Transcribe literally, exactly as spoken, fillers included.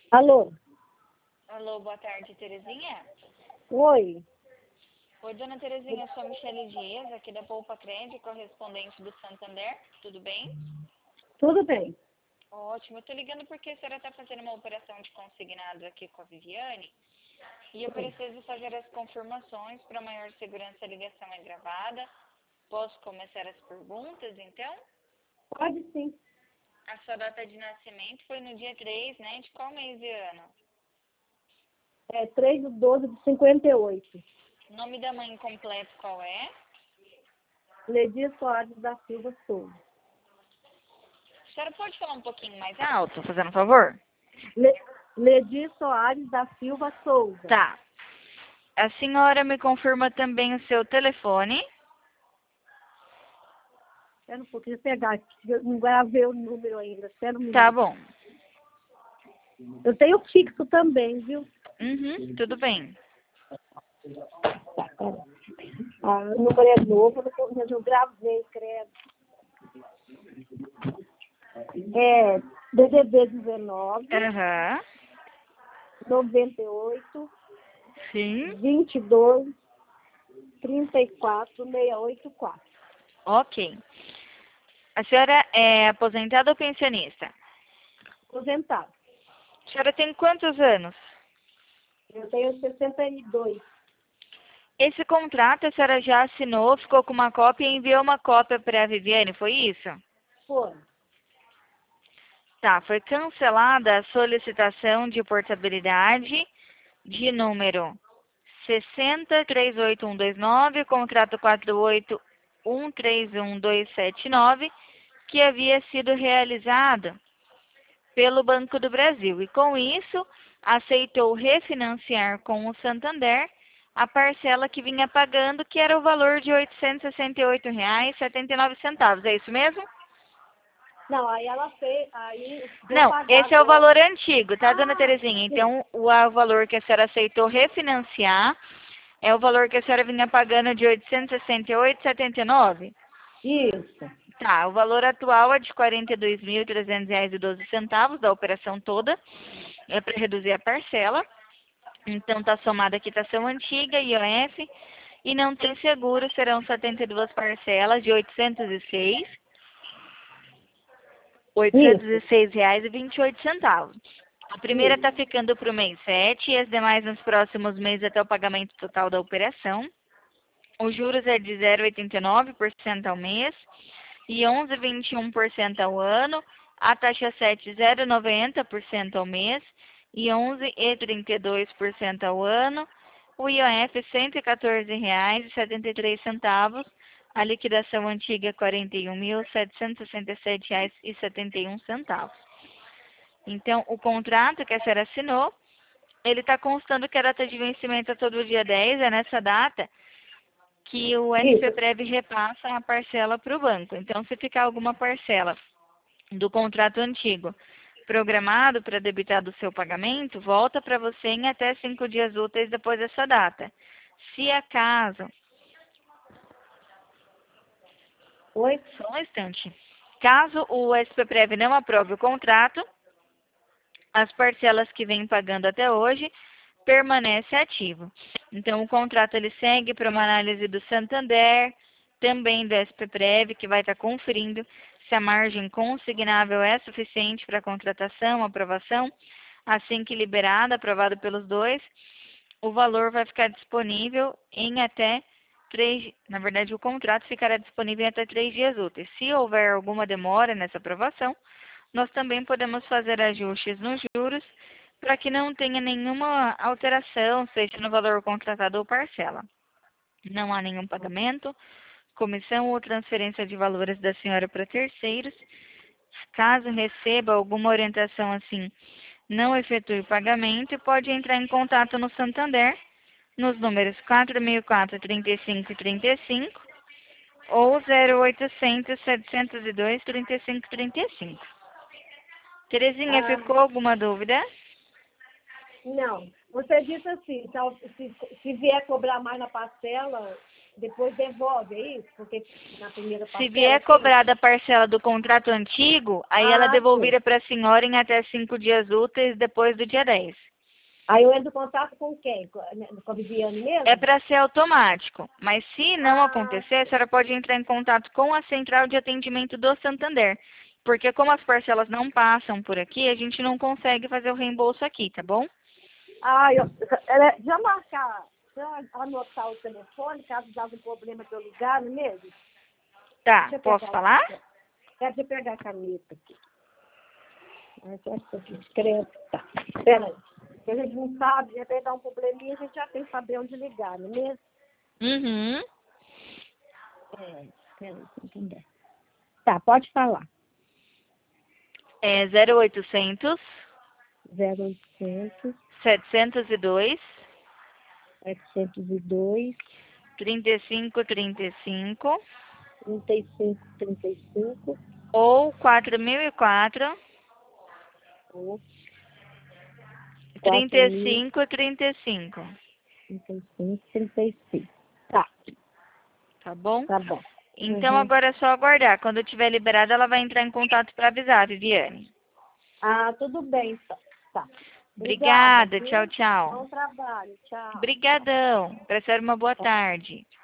Alô? Alô, boa tarde, Terezinha. Oi. Oi, dona Terezinha, eu sou a Michele Dias, aqui da Poupa Crédito, correspondente do Santander. Tudo bem? Tudo bem? Ótimo, eu tô ligando porque a senhora está fazendo uma operação de consignado aqui com a Viviane e eu preciso fazer as confirmações. Para maior segurança, a ligação é gravada. Posso começar as perguntas, então? Pode sim. A sua data de nascimento foi no dia três, né? De qual mês e ano? É três de doze de cinquenta e oito. O nome da mãe completo qual é? Ledir Soares da Silva Souza. A senhora pode falar um pouquinho mais alto, fazendo um favor? Le... Ledir Soares da Silva Souza. Tá. A senhora me confirma também o seu telefone. Espera um pouquinho pegar, eu não gravei o número ainda. Espera um Tá minuto. bom. Eu tenho fixo também, viu? Uhum, tudo bem. Tá, pera. Ah, o número é novo, mas eu gravei, credo. É D D D dezenove, Aham. noventa e oito, Sim. vinte e dois, trinta e quatro, seiscentos e oitenta e quatro. Ok. A senhora é aposentada ou pensionista? Aposentado. A senhora tem quantos anos? Eu tenho sessenta e dois. Esse contrato a senhora já assinou, ficou com uma cópia e enviou uma cópia para a Viviane, foi isso? Foi. Tá, foi cancelada a solicitação de portabilidade de número sessenta, três oito um dois nove, contrato quatro oito um três um dois sete nove, que havia sido realizado pelo Banco do Brasil. E com isso, aceitou refinanciar com o Santander a parcela que vinha pagando, que era o valor de oitocentos e sessenta e oito reais e setenta e nove centavos. É isso mesmo? Não, aí ela fez, aí vou Não, pagar esse é o agora. valor antigo, tá, dona Ah, Terezinha? sim. Então, o, a- o valor que a senhora aceitou refinanciar é o valor que a senhora vinha pagando de oitocentos e sessenta e oito reais e setenta e nove centavos. Isso. Tá, o valor atual é de quarenta e dois mil e trezentos reais e doze centavos da operação toda. É para reduzir a parcela. Então, tá somada a quitação antiga, I O F, e não tem seguro, serão setenta e duas parcelas de oitocentos e seis, oitocentos Isso. e seis reais e vinte e oito centavos. A primeira está Isso. ficando para o mês sete e as demais nos próximos meses até o pagamento total da operação. Os juros é de zero vírgula oitenta e nove por cento ao mês e onze vírgula vinte e um por cento ao ano. A taxa sete, zero vírgula noventa por cento ao mês e onze vírgula trinta e dois por cento ao ano. O I O F cento e quatorze reais e setenta e três centavos. A liquidação antiga é quarenta e um mil setecentos e sessenta e sete reais e setenta e um centavos. Então, o contrato que a senhora assinou, ele está constando que a data de vencimento é todo dia dez, é nessa data que o Isso. SPPrev repassa a parcela para o banco. Então, se ficar alguma parcela do contrato antigo programado para debitar do seu pagamento, volta para você em até cinco dias úteis depois dessa data. Se acaso, Oi? só um instante, caso o SPPrev não aprove o contrato, as parcelas que vem pagando até hoje permanece ativo. Então, o contrato ele segue para uma análise do Santander, também do SPPrev, que vai estar conferindo se a margem consignável é suficiente para a contratação, aprovação. Assim que liberada, aprovado pelos dois, o valor vai ficar disponível em até três, na verdade, o contrato ficará disponível em até três dias úteis. Se houver alguma demora nessa aprovação, nós também podemos fazer ajustes nos juros para que não tenha nenhuma alteração, seja no valor contratado ou parcela. Não há nenhum pagamento, comissão ou transferência de valores da senhora para terceiros. Caso receba alguma orientação assim, não efetue o pagamento e pode entrar em contato no Santander nos números quatro mil e quatro, trinta e cinco, trinta e cinco ou zero oitocentos, setecentos e dois, trinta e cinco, trinta e cinco. Terezinha, Ah, ficou alguma dúvida? não. Você disse assim, se, se, se vier cobrar mais na parcela, depois devolve, é isso? Porque na primeira Se parcela... vier tem- cobrada a parcela do contrato antigo, aí ela é Ah, devolvida sim. para a senhora em até cinco dias úteis depois do dia dez. Aí eu entro em contato com quem? Com né, com a Viviane mesmo? É para ser automático, mas se não Ah, acontecer, a senhora pode entrar em contato com a central de atendimento do Santander. Porque como as parcelas não passam por aqui, a gente não consegue fazer o reembolso aqui, tá bom? ah eu, ela- já marcar, já anotar o telefone, caso dava um problema de eu ligar, não é mesmo? Tá, Deixa eu posso pegar, falar? é, deixa eu pegar a caneta aqui. Mas eu acho que aqui escreve. Tá, espera aí. Se a gente não sabe, de repente dar um probleminha, a gente já tem que saber onde ligar, não é mesmo? Uhum. É, espera aí, se entender. Tá, pode falar. É zero oitocentos, zero oitocentos, setecentos e dois, setecentos e dois, trinta e cinco trinta e cinco trinta e cinco, trinta e cinco, ou quatro mil e quatro, ou trinta quatro e mil, cinco trinta e cinco. trinta e cinco, trinta e seis. Tá, Tá bom? tá bom. Então Uhum. agora é só aguardar. Quando tiver liberada, ela vai entrar em contato para avisar, Viviane. Ah, tudo bem, então. Tá. Obrigada, Obrigada. Tchau, viu? tchau. Bom trabalho. Tchau. Obrigadão. Pra senhora uma boa tarde.